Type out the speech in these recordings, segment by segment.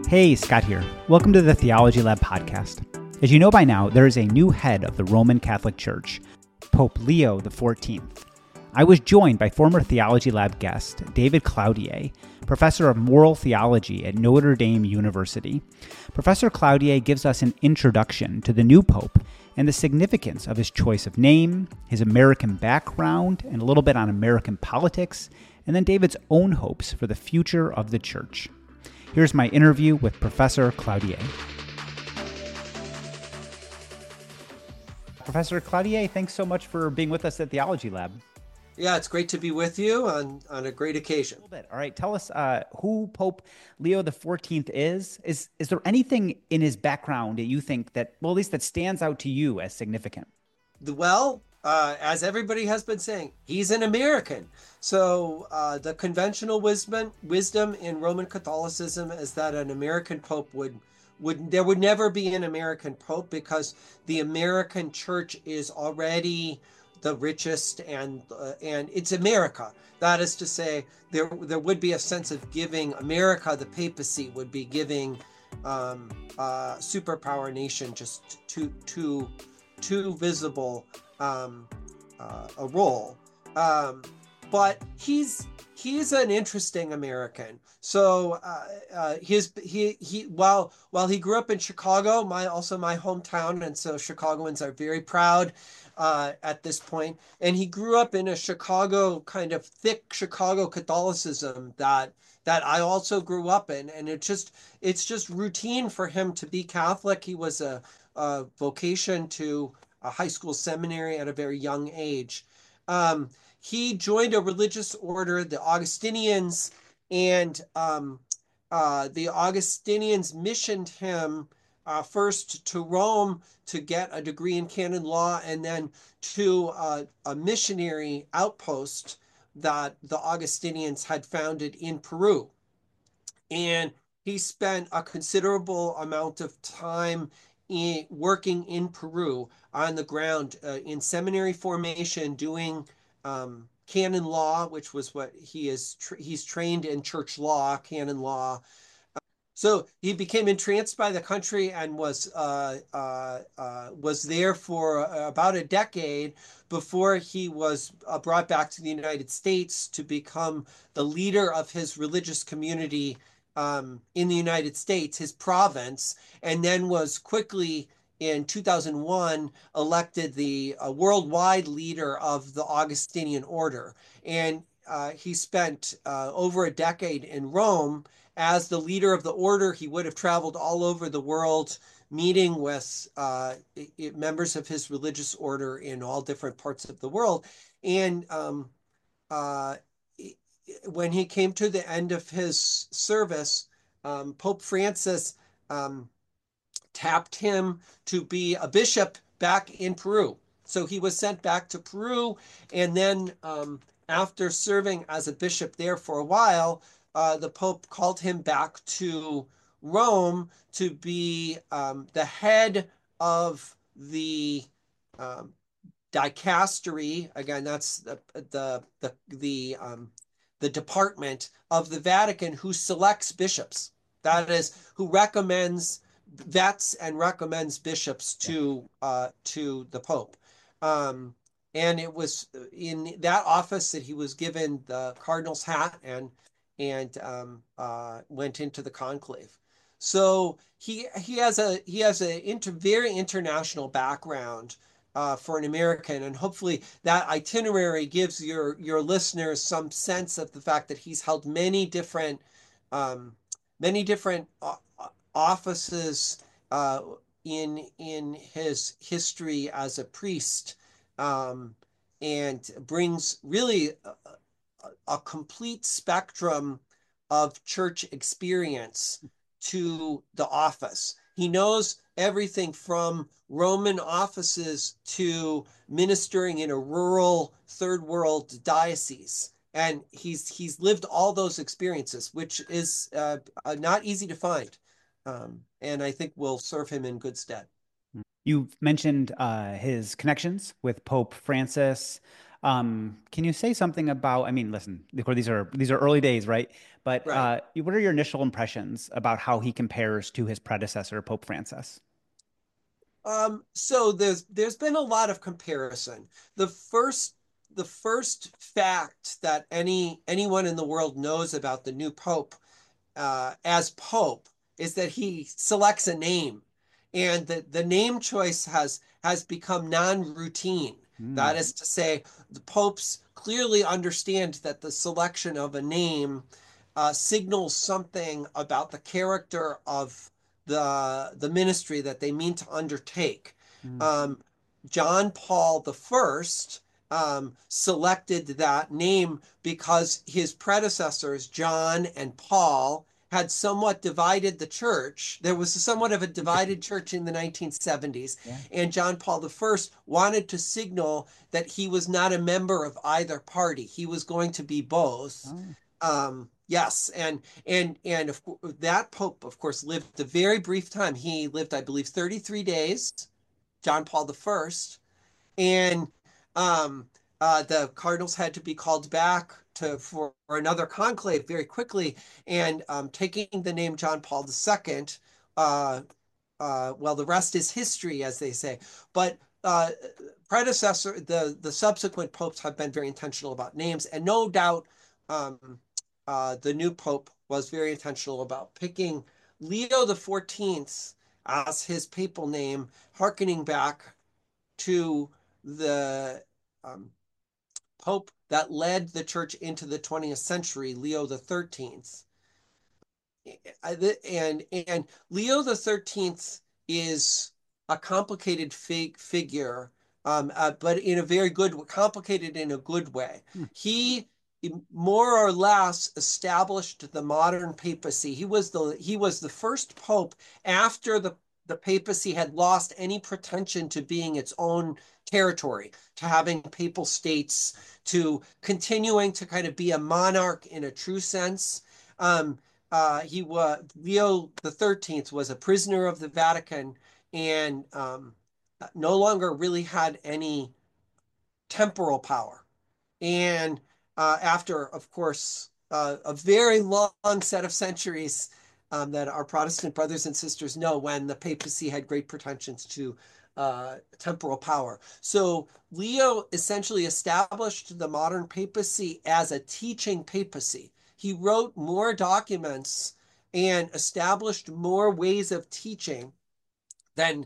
Hey, Scott here. Welcome to the Theology Lab podcast. As you know by now, there is a new head of the Roman Catholic Church, Pope Leo XIV. I was joined by former Theology Lab guest David Cloutier, professor of moral theology at Notre Dame University. Professor Cloutier gives us an introduction to the new pope and the significance of his choice of name, his American background, and a little bit on American politics, and then David's own hopes for the future of the church. Here's my interview with Professor Cloutier. Professor Cloutier, thanks so much for being with us at Theology Lab. Yeah, it's great to be with you on a great occasion. All right, tell us who Pope Leo XIV is. Is there anything in his background that you think that, well, at least that stands out to you as significant? Well, as everybody has been saying, he's an American. So the conventional wisdom in Roman Catholicism is that an American pope there would never be an American pope because the American church is already the richest and it's America. That is to say, there would be a sense of giving America, the papacy would be giving superpower nation just too visible a role. But he's an interesting American. So while he grew up in Chicago, my hometown, and so Chicagoans are very proud at this point. And he grew up in a Chicago kind of thick Chicago Catholicism that I also grew up in, and it's just routine for him to be Catholic. He was a vocation to a high school seminary at a very young age. He joined a religious order, the Augustinians, and the Augustinians missioned him first to Rome to get a degree in canon law, and then to a missionary outpost that the Augustinians had founded in Peru. And he spent a considerable amount of time working in Peru on the ground in seminary formation, doing canon law, which was what he's trained in church law, canon law. So he became entranced by the country and was there for about a decade before he was brought back to the United States to become the leader of his religious community in the United States, his province, and then was quickly in 2001 elected the worldwide leader of the Augustinian order. And he spent over a decade in Rome. As the leader of the order, he would have traveled all over the world, meeting with members of his religious order in all different parts of the world. And when he came to the end of his service, Pope Francis tapped him to be a bishop back in Peru. So he was sent back to Peru, and then after serving as a bishop there for a while, the Pope called him back to Rome to be the head of the dicastery. Again, that's the department of the Vatican who selects bishops. That is, who vets and recommends bishops to the Pope. And it was in that office that he was given the cardinal's hat and went into the conclave. So he has a very international background for an American, and hopefully that itinerary gives your listeners some sense of the fact that he's held many different offices in his history as a priest, and brings really a complete spectrum of church experience to the office. He knows everything from Roman offices to ministering in a rural third world diocese. And he's lived all those experiences, which is not easy to find. And I think will serve him in good stead. You've mentioned his connections with Pope Francis. Can you say something about, I mean, listen, of course, these are early days, right? But Right. what are your initial impressions about how he compares to his predecessor, Pope Francis? So there's been a lot of comparison. The first the first fact that anyone in the world knows about the new pope as pope is that he selects a name, and the name choice has become non-routine. Hmm. That is to say, the popes clearly understand that the selection of a name signals something about the character of the ministry that they mean to undertake. Hmm. Um, John Paul the First selected that name because his predecessors, John and Paul, had somewhat divided the church. There was somewhat of a Interesting. divided church in the 1970s, Yeah. and John Paul the First wanted to signal that he was not a member of either party. He was going to be both. Oh. Yes, and that pope, of course, lived a very brief time. He lived, I believe, 33 days. John Paul the First, and um, the cardinals had to be called back for another conclave very quickly, and taking the name John Paul II. Uh, well, the rest is history, as they say. But the subsequent popes have been very intentional about names, and no doubt, um, the new pope was very intentional about picking Leo the 14th as his papal name, hearkening back to the um, pope that led the church into the 20th century, Leo the 13th. And Leo the 13th is a complicated figure, but in a very complicated in a good way. Hmm. He more or less established the modern papacy. He was the first pope after the papacy had lost any pretension to being its own territory, to having papal states, to continuing to kind of be a monarch in a true sense. He was Leo the 13th was a prisoner of the Vatican, and no longer really had any temporal power. And after, of course, a very long set of centuries, that our Protestant brothers and sisters know, when the papacy had great pretensions to temporal power. So Leo essentially established the modern papacy as a teaching papacy. He wrote more documents and established more ways of teaching than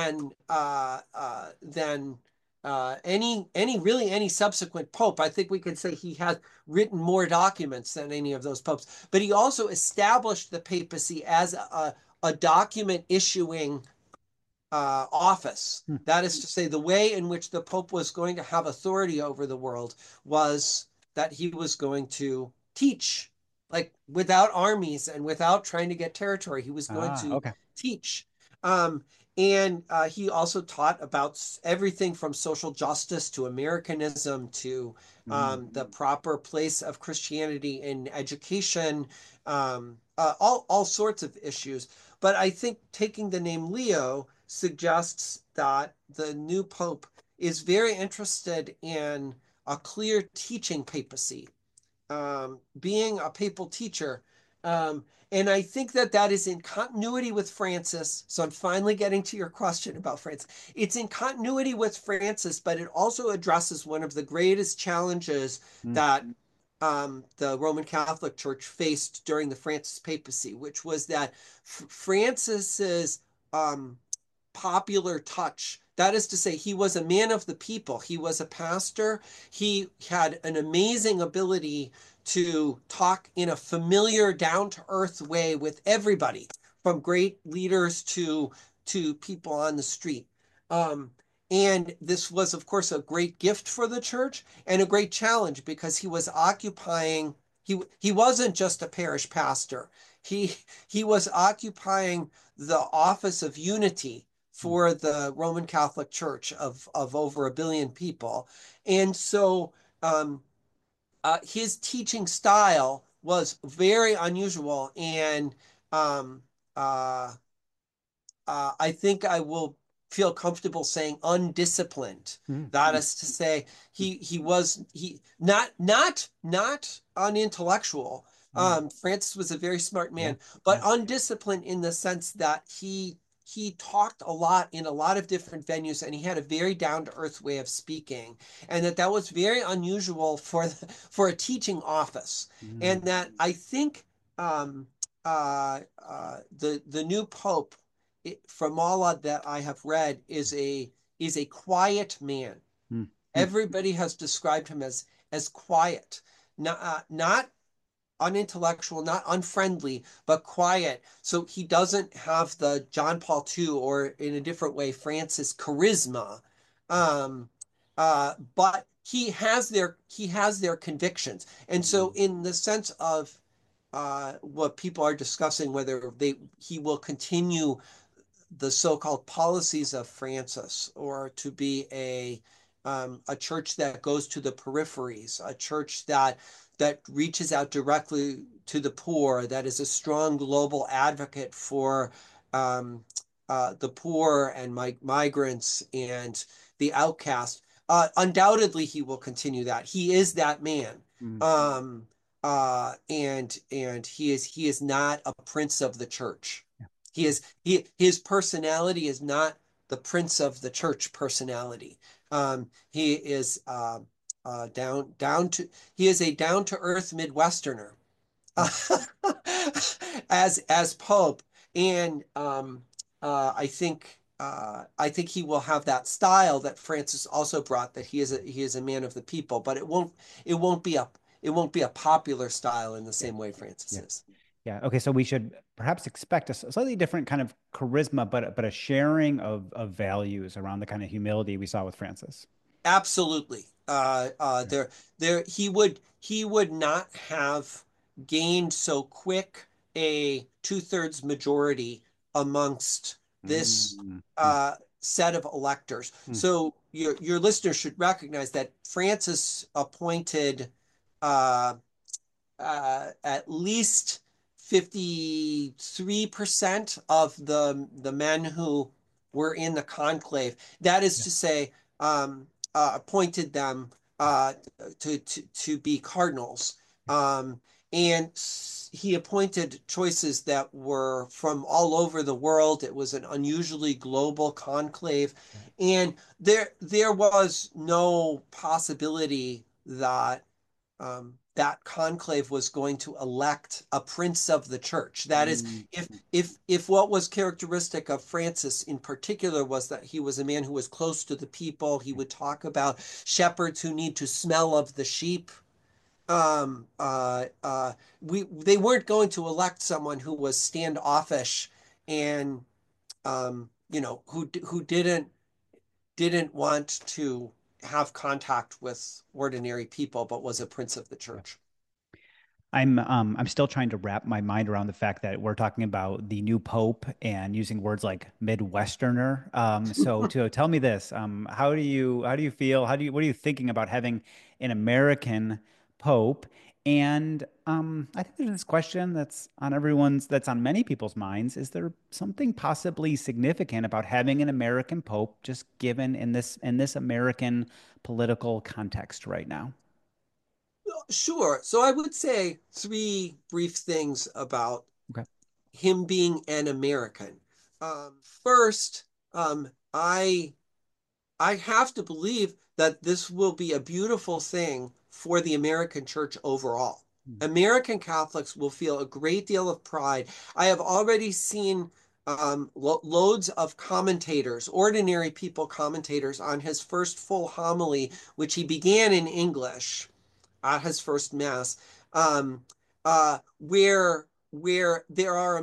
any subsequent pope. I think we could say he has written more documents than any of those popes. But he also established the papacy as a document issuing office. Hmm. That is to say, the way in which the Pope was going to have authority over the world was that he was going to teach, like without armies and without trying to get territory. He was going Ah, to okay. teach. And he also taught about everything from social justice to Americanism to Mm. the proper place of Christianity in education, all sorts of issues. But I think taking the name Leo suggests that the new pope is very interested in a clear teaching papacy, being a papal teacher. And I think that that is in continuity with Francis. So I'm finally getting to your question about Francis. It's in continuity with Francis, but it also addresses one of the greatest challenges Mm. that the Roman Catholic Church faced during the Francis papacy, which was that Francis's um, popular touch. That is to say, he was a man of the people. He was a pastor. He had an amazing ability to talk in a familiar, down to earth way with everybody, from great leaders to people on the street. Um, and this was, of course, a great gift for the church and a great challenge, because he was occupying. He wasn't just a parish pastor. He he was occupying the office of unity Mm. for the Roman Catholic Church of over 1 billion people. And so his teaching style was very unusual. And um, uh, I think I will feel comfortable saying undisciplined. That Mm-hmm. is to say, he not unintellectual. Francis was a very smart Yeah. man, but Yeah. undisciplined in the sense that he talked a lot in a lot of different venues, and he had a very down to earth way of speaking, and that was very unusual for a teaching office, and Mm-hmm. that I think um, the new pope, from all that I have read, is a quiet man. Mm-hmm. Everybody has described him as quiet, not unintellectual, not unfriendly, but quiet. So he doesn't have the John Paul II, or in a different way, Francis charisma. Um, but he has their convictions. And so in the sense of what people are discussing, whether he will continue the so-called policies of Francis, or to be a church that goes to the peripheries, a church that reaches out directly to the poor, that is a strong global advocate for um, the poor and migrants and the outcast. Undoubtedly, he will continue that. He is that man. Mm-hmm. And he is not a prince of the church. His personality is not the prince of the church personality. He is down to he is a down to earth Midwesterner as Pope, and I think he will have that style that Francis also brought. That he is a man of the people, but it won't be a popular style in the Yeah. same way Francis Yeah. is. Yeah. Okay. So we should perhaps expect a slightly different kind of charisma, but a sharing of values around the kind of humility we saw with Francis. Absolutely. Yeah. He would not have gained so quick a two-thirds majority amongst this Mm, mm, set of electors. mm. So your listeners should recognize that Francis appointed uh, at least 53% of the men who were in the conclave. That is Yeah. to say, appointed them to be cardinals. And he appointed choices that were from all over the world. It was an unusually global conclave. Right. And there was no possibility that conclave was going to elect a prince of the church. That is, Mm, if what was characteristic of Francis in particular was that he was a man who was close to the people, he would talk about shepherds who need to smell of the sheep. Um, uh, uh, they weren't going to elect someone who was standoffish and who didn't want to have contact with ordinary people, but was a prince of the yeah. church. I'm still trying to wrap my mind around the fact that we're talking about the new pope and using words like Midwesterner. So to tell me this, how do you feel? What are you thinking about having an American pope? And I think there's this question that's on many people's minds. Is there something possibly significant about having an American pope, just given in this American political context right now? Sure. So I would say three brief things about Okay. him being an American. First, I have to believe that this will be a beautiful thing for the American church overall. American Catholics will feel a great deal of pride. I have already seen loads of commentators, ordinary people commentators, on his first full homily, which he began in English at his first mass, where there are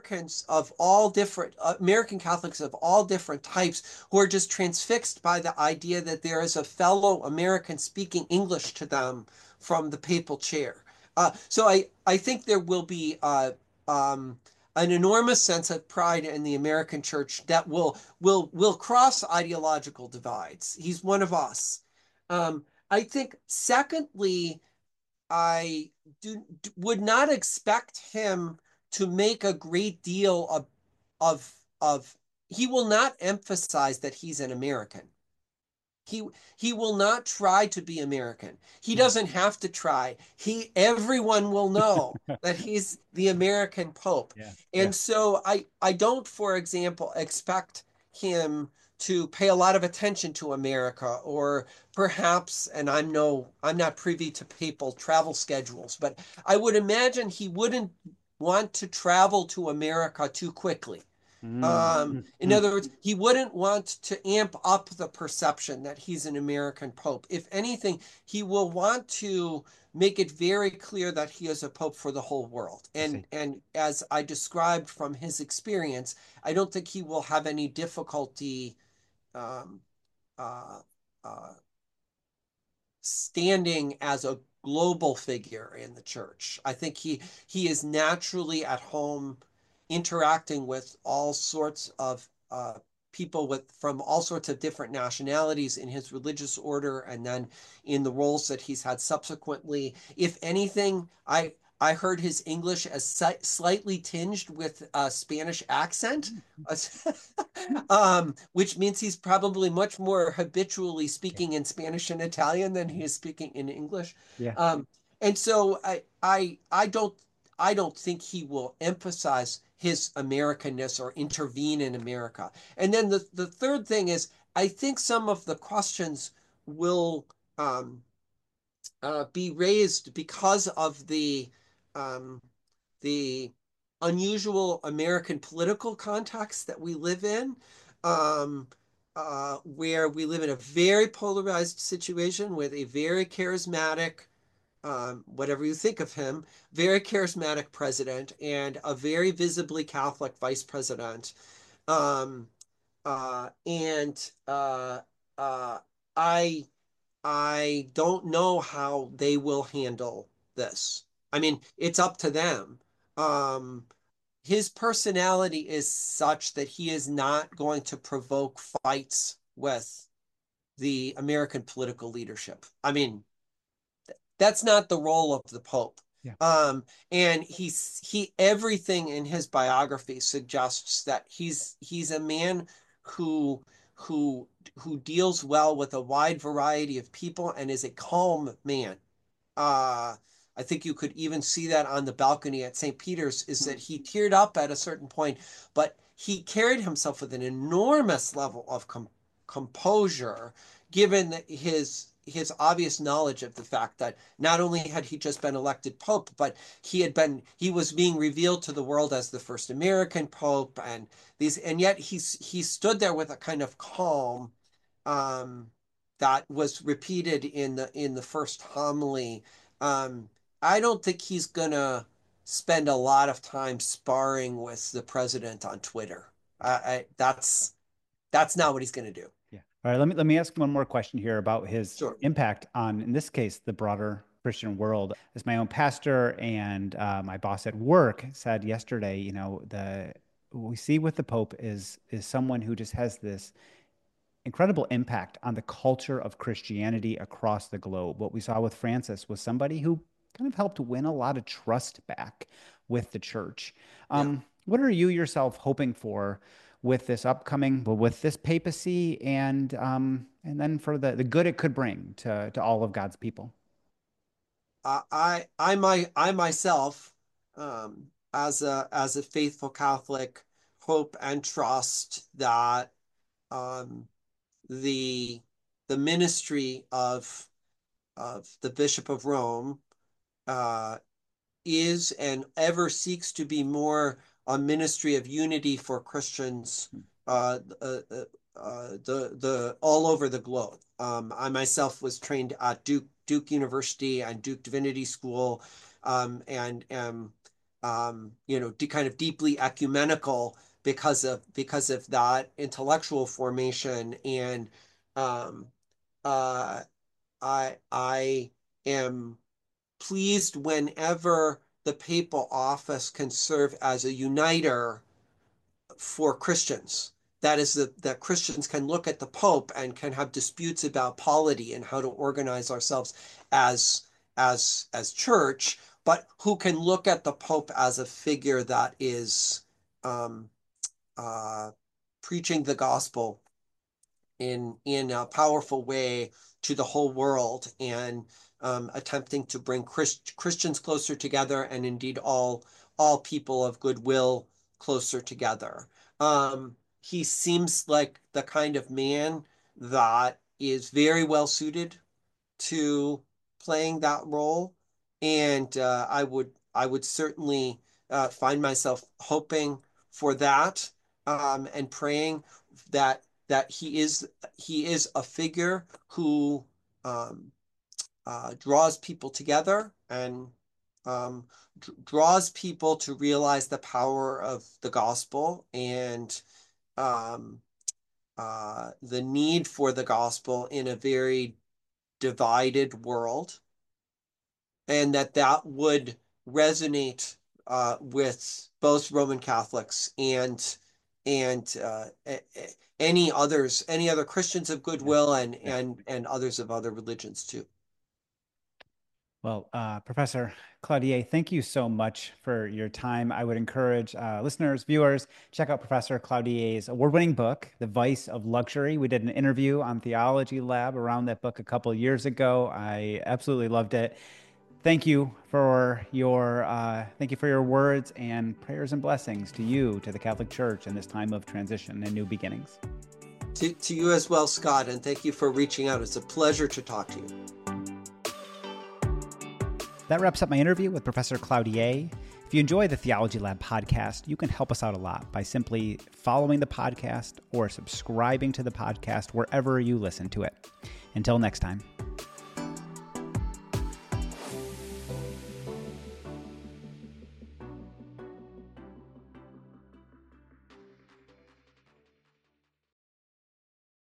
American Catholics of all different types who are just transfixed by the idea that there is a fellow American speaking English to them from the papal chair. So I think there will be an enormous sense of pride in the American church that will cross ideological divides. He's one of us. I think, secondly, I would not expect him to make a great deal of he will not emphasize that he's an American. He he will not try to be American. He doesn't have to try. Everyone will know that he's the American Pope. Yeah, yeah. And so I don't, for example, expect him to pay a lot of attention to America, or perhaps, and I'm not privy to papal travel schedules, but I would imagine he wouldn't want to travel to America too quickly. In Mm-hmm. other words, he wouldn't want to amp up the perception that he's an American pope. If anything, he will want to make it very clear that he is a pope for the whole world. I see. And as I described from his experience, I don't think he will have any difficulty um, uh, uh, standing as a global figure in the church. I think he is naturally at home interacting with all sorts of people with from all sorts of different nationalities in his religious order, and then in the roles that he's had subsequently. If anything, I heard his English as slightly tinged with a Spanish accent, which means he's probably much more habitually Okay. speaking in Spanish and Italian than he is speaking in English. Yeah. Um, and so I don't think he will emphasize his Americanness or intervene in America. And then the third thing is, I think some of the questions will um, be raised because of um, the unusual American political context that we live in, um, where we live in a very polarized situation with a very charismatic, whatever you think of him, very charismatic president and a very visibly Catholic vice president. Um, and uh, I I don't know how they will handle this. I mean, it's up to them. Um, his personality is such that he is not going to provoke fights with the American political leadership. I mean, that's not the role of the Pope. Yeah. And he everything in his biography suggests that he's a man who who who deals well with a wide variety of people and is a calm man. uh, I think you could even see that on the balcony at St. Peter's, is that he teared up at a certain point, but he carried himself with an enormous level of composure, given his obvious knowledge of the fact that not only had he just been elected pope, but he was being revealed to the world as the first American pope, and yet he stood there with a kind of calm um, that was repeated in the first homily. Um, I don't think he's gonna spend a lot of time sparring with the president on Twitter. That's not what he's gonna do. Yeah. All right. Let me ask one more question here about his Sure. impact on, in this case, the broader Christian world. As my own pastor and my boss at work said yesterday, the what we see with the Pope is someone who just has this incredible impact on the culture of Christianity across the globe. What we saw with Francis was somebody who kind of helped win a lot of trust back with the church. Yeah. What are you yourself hoping for with this upcoming, well, with this papacy, and then for the good it could bring to all of God's people? I myself, as a faithful Catholic, hope and trust that um, the the ministry of the Bishop of Rome uh, is and ever seeks to be more a ministry of unity for Christians, the all over the globe. I myself was trained at Duke University and Duke Divinity School, and am kind of deeply ecumenical because of that intellectual formation. And um, uh, I am pleased whenever the papal office can serve as a uniter for Christians. That is, that Christians can look at the Pope and can have disputes about polity and how to organize ourselves as as church, but who can look at the Pope as a figure that is um, uh, preaching the gospel in a powerful way to the whole world, and attempting to bring Christians closer together, and indeed all people of goodwill closer together. He seems like the kind of man that is very well suited to playing that role, and I would certainly find myself hoping for that, and praying that he is a figure who um, draws people together, and draws people to realize the power of the gospel, and um, the need for the gospel in a very divided world, and that would resonate with both Roman Catholics and any other Christians of goodwill, and others of other religions too. Well, Professor Cloutier, thank you so much for your time. I would encourage listeners, viewers, check out Professor Cloutier's award-winning book, The Vice of Luxury. We did an interview on Theology Lab around that book a couple of years ago. I absolutely loved it. Thank you for your words, and prayers and blessings to you, to the Catholic Church in this time of transition and new beginnings. To you as well, Scott, and thank you for reaching out. It's a pleasure to talk to you. That wraps up my interview with Professor Cloutier. If you enjoy the Theology Lab podcast, you can help us out a lot by simply following the podcast or subscribing to the podcast wherever you listen to it. Until next time.